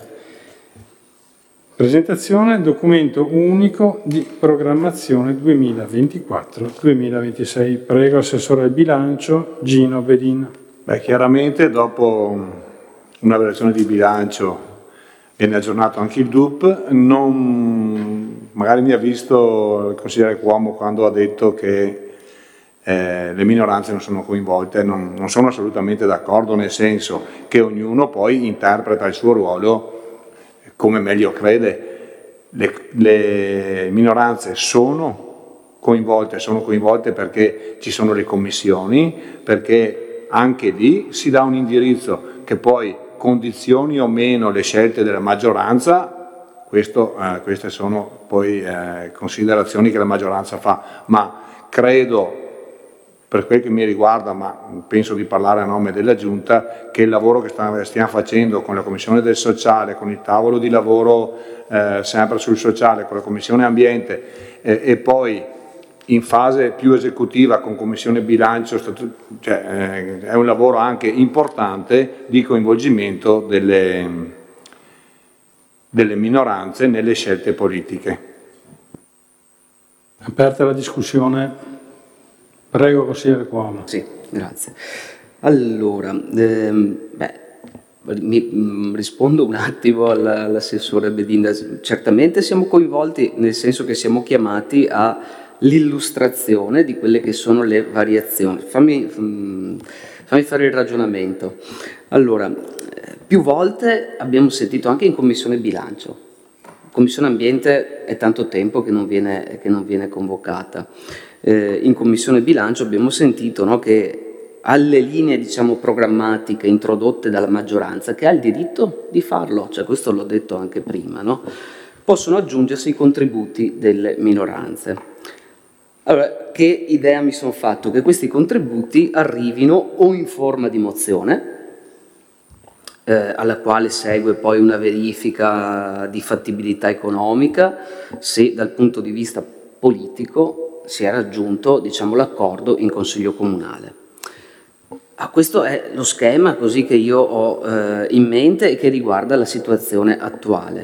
Presentazione documento unico di programmazione 2024-2026. Prego, assessore al bilancio Gino Bedin. Beh, chiaramente dopo una relazione di bilancio viene aggiornato anche il DUP, magari mi ha visto il consigliere Cuomo quando ha detto che le minoranze non sono coinvolte, non sono assolutamente d'accordo, nel senso che ognuno poi interpreta il suo ruolo come meglio crede. Le minoranze sono coinvolte perché ci sono le commissioni, perché anche lì si dà un indirizzo che poi condizioni o meno le scelte della maggioranza, queste sono poi considerazioni che la maggioranza fa, ma credo, per quel che mi riguarda, ma penso di parlare a nome della Giunta, che il lavoro che stiamo facendo con la Commissione del Sociale, con il tavolo di lavoro sempre sul sociale, con la Commissione Ambiente e poi in fase più esecutiva con Commissione Bilancio, è un lavoro anche importante di coinvolgimento delle minoranze nelle scelte politiche. Aperta la discussione. Prego, consigliere Cuomo. Sì, grazie. Allora, rispondo un attimo all'assessore Bedin. Certamente siamo coinvolti, nel senso che siamo chiamati all'illustrazione di quelle che sono le variazioni. Fammi fare il ragionamento. Allora, più volte abbiamo sentito anche in Commissione Bilancio Commissione Ambiente è tanto tempo che non viene convocata. In Commissione Bilancio abbiamo sentito, no, che alle linee, diciamo, programmatiche introdotte dalla maggioranza, che ha il diritto di farlo, cioè questo l'ho detto anche prima, no? Possono aggiungersi i contributi delle minoranze. Allora, che idea mi sono fatto? Che questi contributi arrivino o in forma di mozione, alla quale segue poi una verifica di fattibilità economica, se dal punto di vista politico si è raggiunto, diciamo, l'accordo in Consiglio Comunale. Questo è lo schema così che io ho in mente e che riguarda la situazione attuale.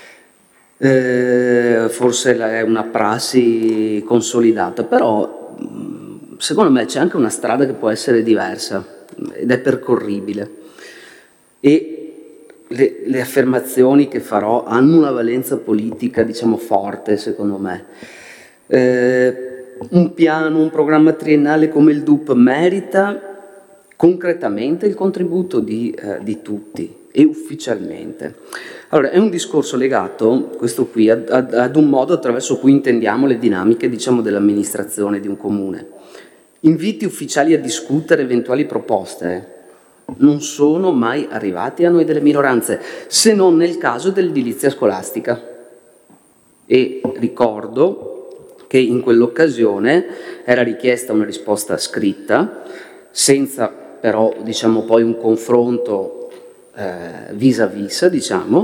Forse è una prassi consolidata, però secondo me c'è anche una strada che può essere diversa ed è percorribile. E le affermazioni che farò hanno una valenza politica, diciamo, forte, secondo me. Un piano, un programma triennale come il DUP merita concretamente il contributo di tutti e ufficialmente. Allora, è un discorso legato, questo qui, ad un modo attraverso cui intendiamo le dinamiche, diciamo, dell'amministrazione di un comune. Inviti ufficiali a discutere eventuali proposte non sono mai arrivati a noi delle minoranze, se non nel caso dell'edilizia scolastica. E ricordo che in quell'occasione era richiesta una risposta scritta, senza però, diciamo, poi un confronto vis a vis, diciamo,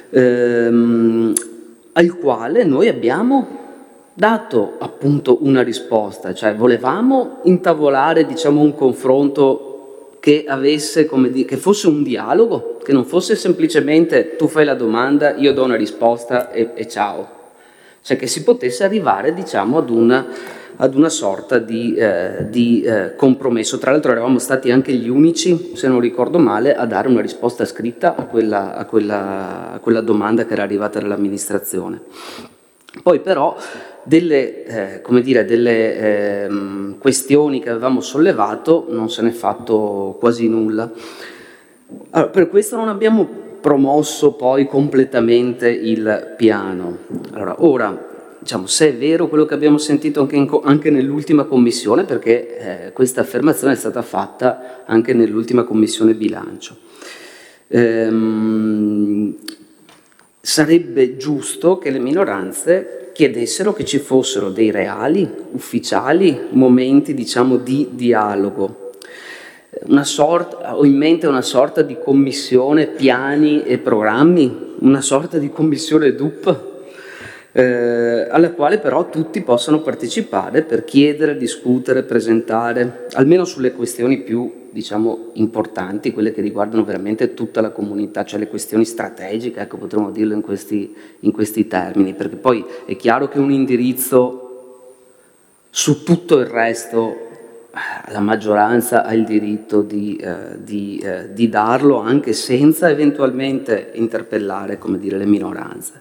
al quale noi abbiamo dato appunto una risposta, cioè volevamo intavolare, diciamo, un confronto che avesse, come dire, che fosse un dialogo, che non fosse semplicemente tu fai la domanda, io do una risposta e ciao, cioè che si potesse arrivare, diciamo, ad una sorta di compromesso. Tra l'altro eravamo stati anche gli unici, se non ricordo male, a dare una risposta scritta a quella domanda che era arrivata dall'amministrazione. Poi però delle questioni che avevamo sollevato non se n'è fatto quasi nulla. Allora, per questo non abbiamo promosso poi completamente il piano. Allora, ora, diciamo, se è vero quello che abbiamo sentito anche nell'ultima commissione, perché questa affermazione è stata fatta anche nell'ultima commissione bilancio. Sarebbe giusto che le minoranze chiedessero che ci fossero dei reali, ufficiali momenti, diciamo, di dialogo. Ho in mente una sorta di commissione piani e programmi, una sorta di commissione DUP, alla quale però tutti possano partecipare per chiedere, discutere, presentare, almeno sulle questioni più, diciamo, importanti, quelle che riguardano veramente tutta la comunità, cioè le questioni strategiche, ecco, potremmo dirlo in questi termini, perché poi è chiaro che un indirizzo su tutto il resto la maggioranza ha il diritto di darlo, anche senza eventualmente interpellare, come dire, le minoranze.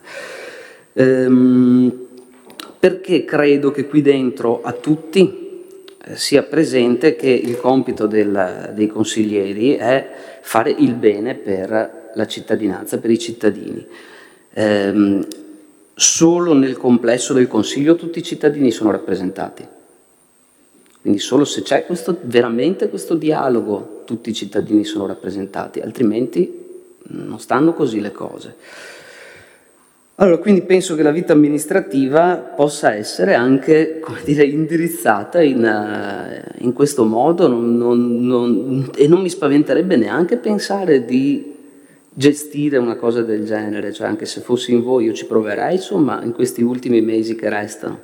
Perché credo che qui dentro a tutti sia presente che il compito dei consiglieri è fare il bene per la cittadinanza, per i cittadini. Solo nel complesso del Consiglio tutti i cittadini sono rappresentati. Quindi solo se c'è veramente questo dialogo tutti i cittadini sono rappresentati, altrimenti non stanno così le cose. Allora, quindi penso che la vita amministrativa possa essere anche, come dire, indirizzata in questo modo e non mi spaventerebbe neanche pensare di gestire una cosa del genere, cioè anche se fossi in voi io ci proverei, insomma, in questi ultimi mesi che restano.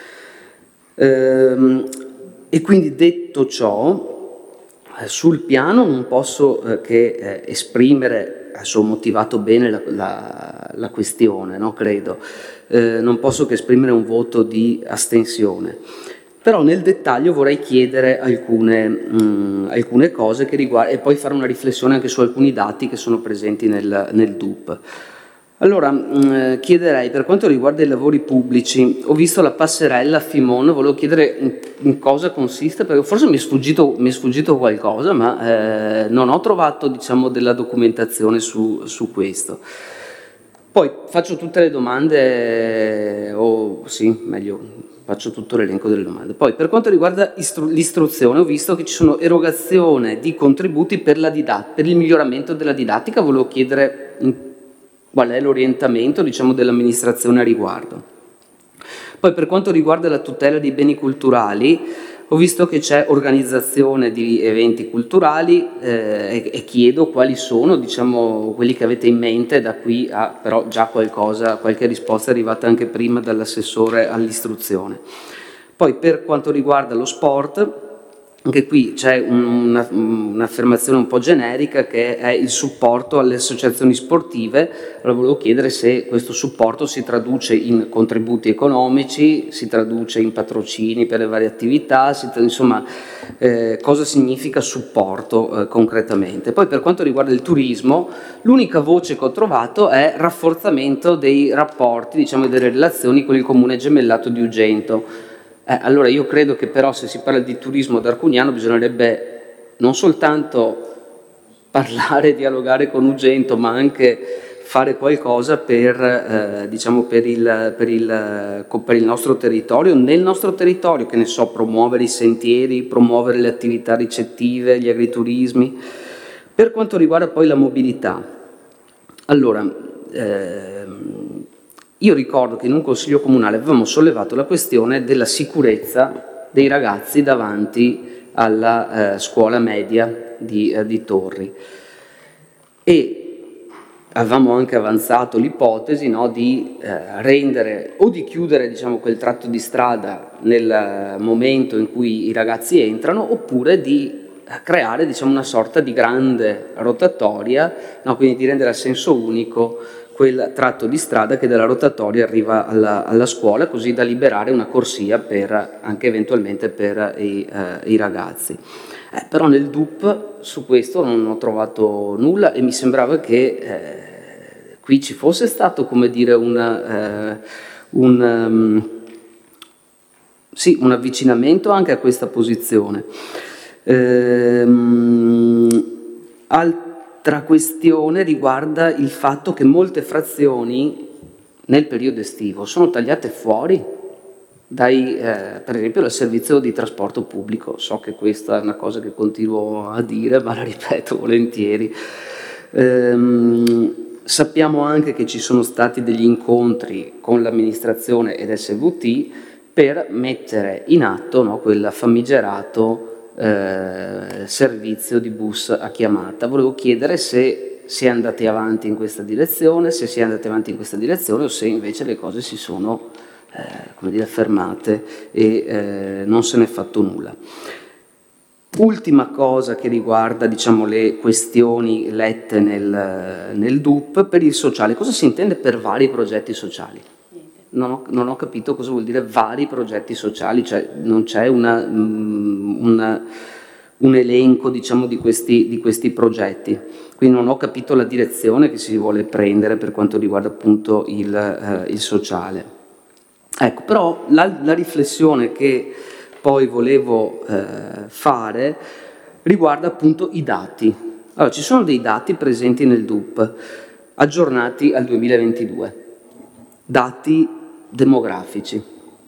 E quindi detto ciò, sul piano non posso che esprimere, adesso ho motivato bene la questione, no? Credo, non posso che esprimere un voto di astensione, però nel dettaglio vorrei chiedere alcune cose che riguardano, e poi fare una riflessione anche su alcuni dati che sono presenti nel DUP. Allora, chiederei, per quanto riguarda i lavori pubblici, ho visto la passerella a Fimon, volevo chiedere in cosa consiste, perché forse mi è sfuggito qualcosa, ma non ho trovato, diciamo, della documentazione su questo. Poi faccio tutte le domande, o sì, meglio, faccio tutto l'elenco delle domande. Poi per quanto riguarda l'istruzione, ho visto che ci sono erogazione di contributi per il miglioramento della didattica. Volevo chiedere qual è l'orientamento, diciamo, dell'amministrazione a riguardo. Poi per quanto riguarda la tutela dei beni culturali, ho visto che c'è organizzazione di eventi culturali e chiedo quali sono, diciamo, quelli che avete in mente. Da qui a però già qualche risposta è arrivata anche prima dall'assessore all'istruzione. Poi per quanto riguarda lo sport, anche qui c'è un'affermazione un po' generica che è il supporto alle associazioni sportive. Allora volevo chiedere se questo supporto si traduce in contributi economici, si traduce in patrocini per le varie attività, insomma cosa significa supporto concretamente. Poi per quanto riguarda il turismo, l'unica voce che ho trovato è rafforzamento dei rapporti, diciamo, delle relazioni con il comune gemellato di Ugento. Allora io credo che però se si parla di turismo ad Arcugnano bisognerebbe non soltanto parlare, dialogare con Ugento, ma anche fare qualcosa per, diciamo, per il nostro territorio, nel nostro territorio, che ne so, promuovere i sentieri, promuovere le attività ricettive, gli agriturismi. Per quanto riguarda poi la mobilità, allora io ricordo che in un consiglio comunale avevamo sollevato la questione della sicurezza dei ragazzi davanti alla scuola media di Torri e avevamo anche avanzato l'ipotesi, no, di rendere o di chiudere, diciamo, quel tratto di strada nel momento in cui i ragazzi entrano, oppure di creare, diciamo, una sorta di grande rotatoria, no, quindi di rendere a senso unico quel tratto di strada che dalla rotatoria arriva alla scuola, così da liberare una corsia anche eventualmente per i ragazzi. Però nel DUP su questo non ho trovato nulla e mi sembrava che qui ci fosse stato, come dire, un avvicinamento anche a questa posizione. Altra questione riguarda il fatto che molte frazioni nel periodo estivo sono tagliate fuori per esempio dal servizio di trasporto pubblico. So che questa è una cosa che continuo a dire, ma la ripeto volentieri. Sappiamo anche che ci sono stati degli incontri con l'amministrazione ed SVT per mettere in atto, no, quel famigerato servizio di bus a chiamata. Volevo chiedere se si è andati avanti in questa direzione, o se invece le cose si sono come dire, fermate e non se n'è fatto nulla. Ultima cosa che riguarda, diciamo, le questioni lette nel DUP, per il sociale. Cosa si intende per vari progetti sociali? Non ho capito cosa vuol dire vari progetti sociali, cioè non c'è un elenco, diciamo, di questi progetti, quindi non ho capito la direzione che si vuole prendere per quanto riguarda appunto il sociale. Ecco, però la riflessione che poi volevo fare riguarda appunto i dati. Allora, ci sono dei dati presenti nel DUP aggiornati al 2022, dati demografici.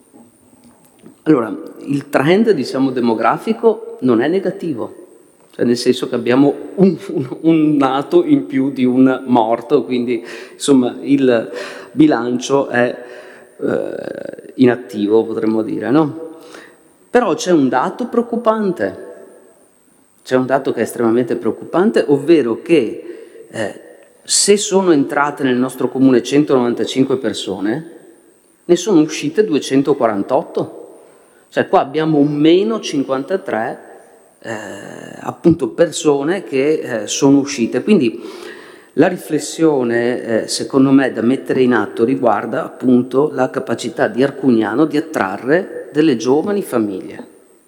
Allora, il trend, diciamo, demografico non è negativo, cioè nel senso che abbiamo un nato in più di un morto, quindi insomma il bilancio è inattivo, potremmo dire, no? Però c'è un dato preoccupante, c'è un dato che è estremamente preoccupante, ovvero che se sono entrate nel nostro comune 195 persone, ne sono uscite 248, cioè qua abbiamo un meno 53 appunto persone che sono uscite. Quindi la riflessione secondo me da mettere in atto riguarda appunto la capacità di Arcugnano di attrarre delle giovani famiglie,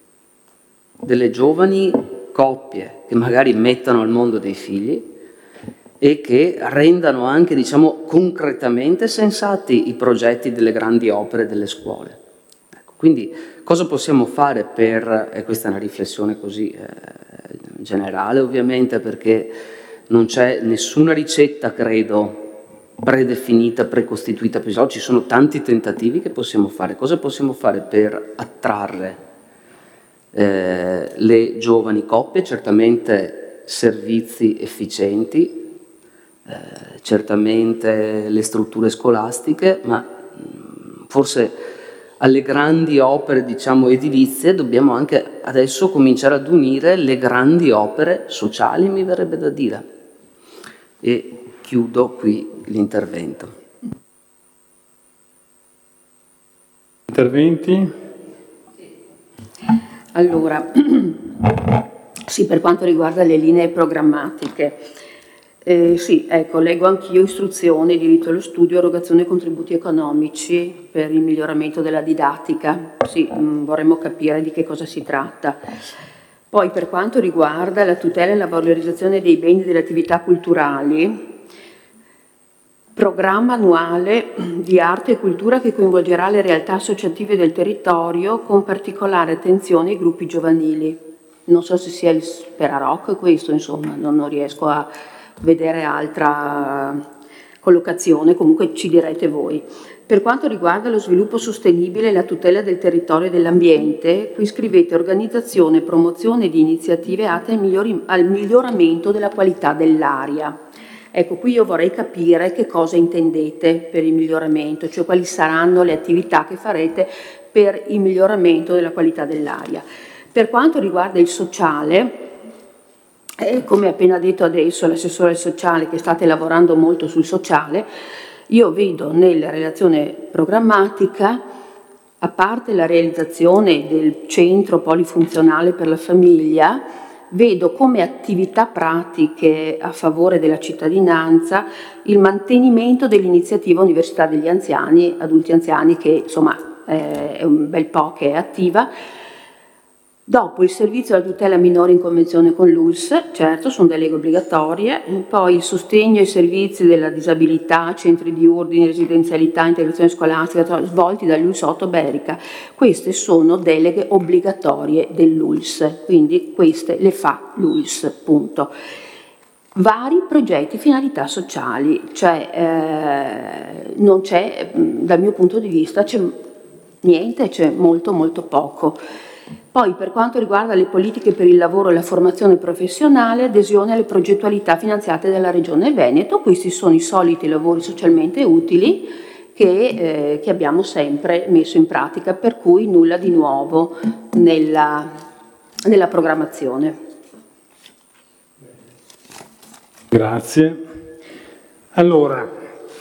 delle giovani coppie che magari mettano al mondo dei figli e che rendano anche, diciamo, concretamente sensati i progetti delle grandi opere delle scuole. Ecco, quindi cosa possiamo fare e questa è una riflessione così generale ovviamente, perché non c'è nessuna ricetta, credo, predefinita, precostituita, ci sono tanti tentativi che possiamo fare. Cosa possiamo fare per attrarre le giovani coppie? Certamente servizi efficienti, certamente le strutture scolastiche, ma forse alle grandi opere, diciamo, edilizie dobbiamo anche adesso cominciare ad unire le grandi opere sociali, mi verrebbe da dire. E chiudo qui l'intervento. Interventi? Allora, sì, per quanto riguarda le linee programmatiche, sì, ecco, leggo anch'io istruzione, diritto allo studio, erogazione contributi economici per il miglioramento della didattica. Sì, vorremmo capire di che cosa si tratta. Poi per quanto riguarda la tutela e la valorizzazione dei beni e delle attività culturali, programma annuale di arte e cultura che coinvolgerà le realtà associative del territorio con particolare attenzione ai gruppi giovanili. Non so se sia il Speraroc questo, insomma, non riesco a vedere altra collocazione, comunque ci direte voi. Per quanto riguarda lo sviluppo sostenibile e la tutela del territorio e dell'ambiente, qui scrivete organizzazione e promozione di iniziative atte al miglioramento della qualità dell'aria. Ecco, qui io vorrei capire che cosa intendete per il miglioramento, cioè quali saranno le attività che farete per il miglioramento della qualità dell'aria. Per quanto riguarda il sociale, come appena detto adesso l'assessore sociale, che state lavorando molto sul sociale, io vedo nella relazione programmatica, a parte la realizzazione del centro polifunzionale per la famiglia, vedo come attività pratiche a favore della cittadinanza il mantenimento dell'iniziativa Università degli Anziani, adulti anziani, che insomma è un bel po' che è attiva. Dopo il servizio alla tutela minore in convenzione con l'ULSS, certo, sono deleghe obbligatorie, poi il sostegno ai servizi della disabilità, centri di ordine, residenzialità, integrazione scolastica, svolti dall'ULSS 8 Berica. Queste sono deleghe obbligatorie dell'ULSS, quindi queste le fa l'ULSS, punto. Vari progetti, finalità sociali, cioè non c'è, dal mio punto di vista, c'è niente, c'è molto molto poco. Poi per quanto riguarda le politiche per il lavoro e la formazione professionale, adesione alle progettualità finanziate dalla Regione Veneto, questi sono i soliti lavori socialmente utili che abbiamo sempre messo in pratica, per cui nulla di nuovo nella programmazione. Grazie. Allora,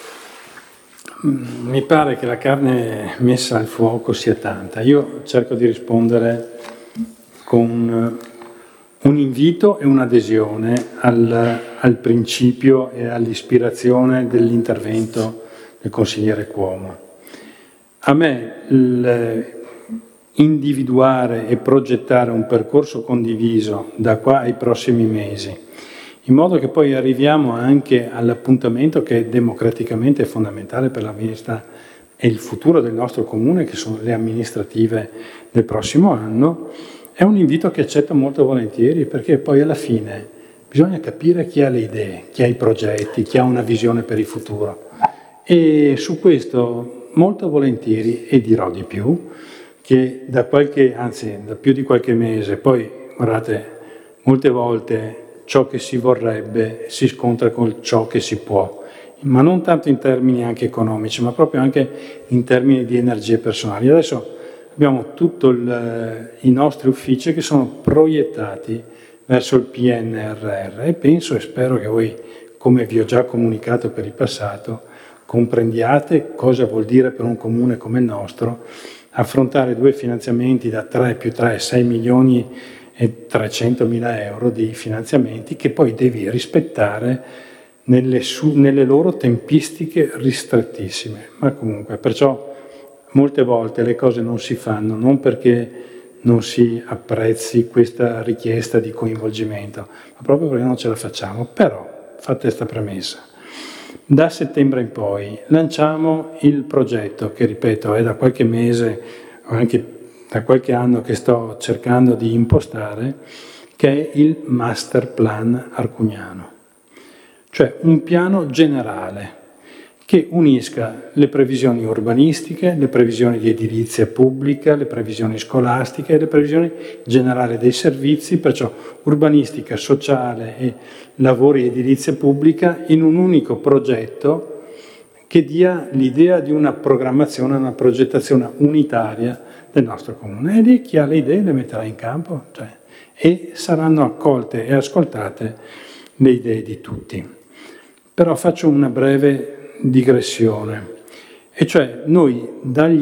mi pare che la carne messa al fuoco sia tanta. Io cerco di rispondere con un invito e un'adesione al principio e all'ispirazione dell'intervento del consigliere Cuomo. A me individuare e progettare un percorso condiviso da qua ai prossimi mesi, in modo che poi arriviamo anche all'appuntamento che democraticamente è fondamentale per la vita e il futuro del nostro comune, che sono le amministrative del prossimo anno, è un invito che accetto molto volentieri, perché poi alla fine bisogna capire chi ha le idee, chi ha i progetti, chi ha una visione per il futuro. E su questo molto volentieri, e dirò di più, che da più di qualche mese, poi guardate, molte volte ciò che si vorrebbe si scontra con ciò che si può, ma non tanto in termini anche economici, ma proprio anche in termini di energie personali. Adesso abbiamo tutti i nostri uffici che sono proiettati verso il PNRR e penso e spero che voi, come vi ho già comunicato per il passato, comprendiate cosa vuol dire per un comune come il nostro affrontare 2 finanziamenti da 3 più 3, 6 milioni e 300.000 euro di finanziamenti che poi devi rispettare nelle loro tempistiche ristrettissime. Ma comunque, perciò molte volte le cose non si fanno non perché non si apprezzi questa richiesta di coinvolgimento, ma proprio perché non ce la facciamo. Però, fatta questa premessa, da settembre in poi lanciamo il progetto che, ripeto, è da qualche mese o anche da qualche anno che sto cercando di impostare, che è il Master Plan Arcugnano, cioè un piano generale che unisca le previsioni urbanistiche, le previsioni di edilizia pubblica, le previsioni scolastiche e le previsioni generali dei servizi, perciò urbanistica, sociale e lavori e edilizia pubblica in un unico progetto che dia l'idea di una programmazione, una progettazione unitaria del nostro comune. E lì chi ha le idee le metterà in campo, e saranno accolte e ascoltate le idee di tutti. Però faccio una breve digressione, e cioè noi dagli